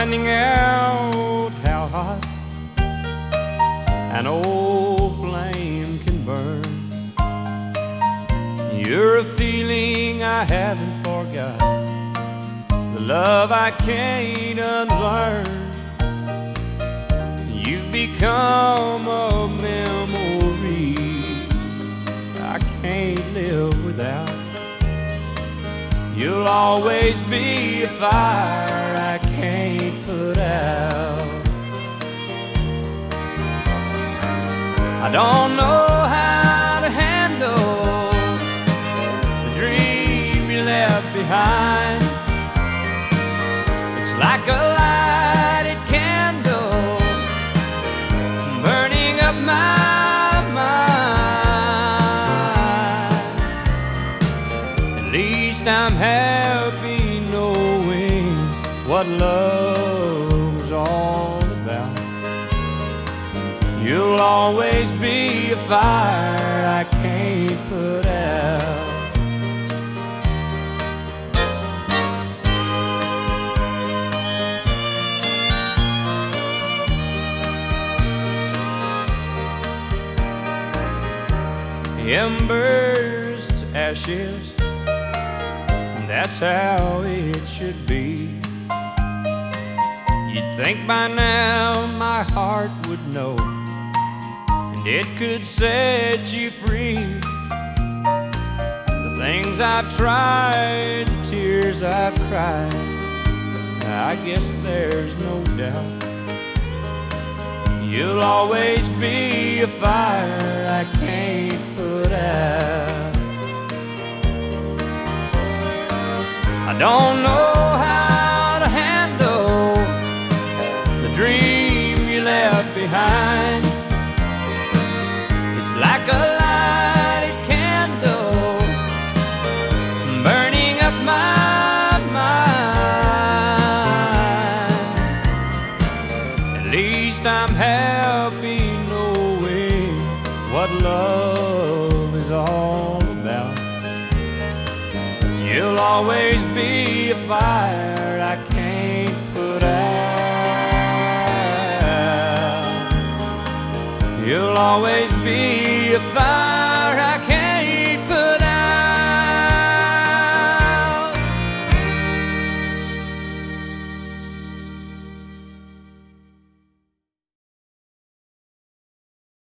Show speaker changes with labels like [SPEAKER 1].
[SPEAKER 1] finding out how hot an old flame can burn. You're a feeling I haven't forgot, the love I can't unlearn. You've become a memory I can't live without. You'll always be a fire I can't put out. I don't know how to handle the dream you left behind. It's like a lighted candle burning up my mind. At least I'm happy knowing what love's all about. You'll always be a fire I can't put out. Embers to ashes, that's how it should be. You'd think by now my heart would know, and it could set you free. The things I've tried, the tears I've cried, I guess there's no doubt. You'll always be a fire I can't put out. I don't know how to handle the dream you left behind. It's like a lighted candle burning up my mind. At least I'm happy knowing what love is all about. You'll always be a fire I can't put out. You'll always be a fire